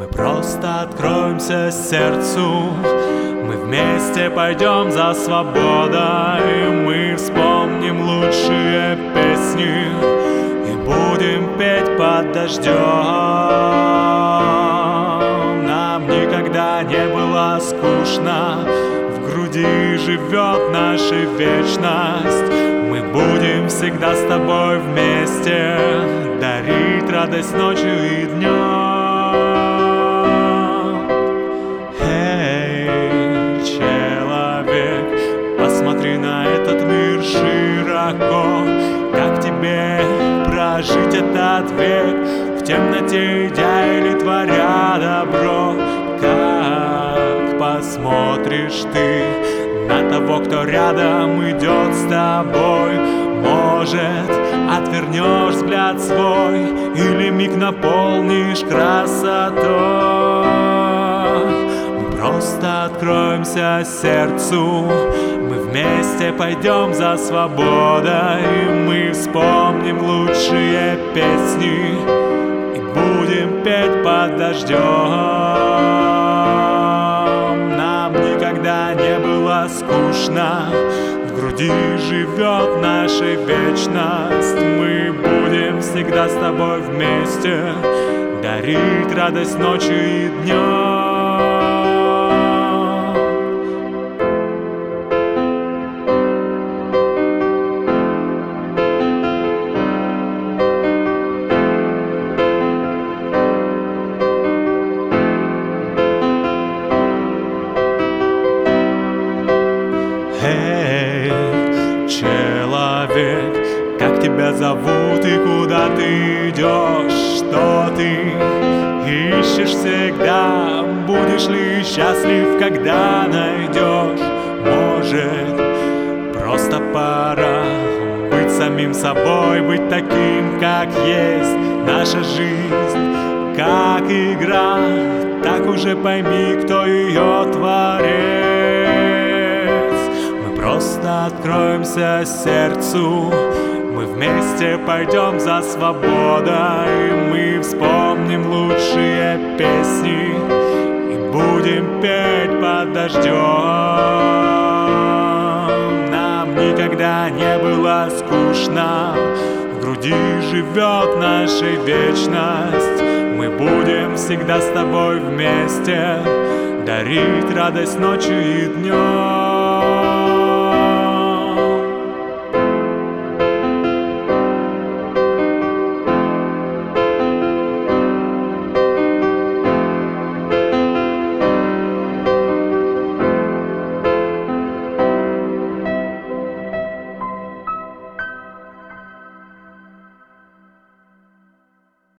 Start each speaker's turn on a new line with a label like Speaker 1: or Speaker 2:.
Speaker 1: Мы просто откроемся сердцу, мы вместе пойдем за свободой. Мы вспомним лучшие песни и будем петь под дождем. Нам никогда не было скучно, в груди живет наша вечность. Мы будем всегда с тобой вместе, дарить радость ночью и днем. Эй, человек, посмотри на этот мир широко. Как тебе прожить этот век, в темноте идя или творя добро? Как посмотришь ты на того, кто рядом идет с тобой? Может, отвернешь взгляд свой или миг наполнишь красотой? Мы просто откроемся сердцу, мы вместе пойдем за свободой. Мы вспомним лучшие песни и будем петь под дождем. Нам никогда не было скучно, в груди живет наша вечность. Мы будем всегда с тобой вместе, дарить радость ночью и днем. Эй, человек, как тебя зовут и куда ты идешь? Что ты ищешь всегда? Будешь ли счастлив, когда найдешь? Может, просто пора быть самим собой, быть таким, как есть. Наша жизнь как игра, так уже пойми, кто ее творец. Просто откроемся сердцу, мы вместе пойдем за свободой. Мы вспомним лучшие песни и будем петь под дождем. Нам никогда не было скучно, в груди живет наша вечность. Мы будем всегда с тобой вместе, дарить радость ночью и днем.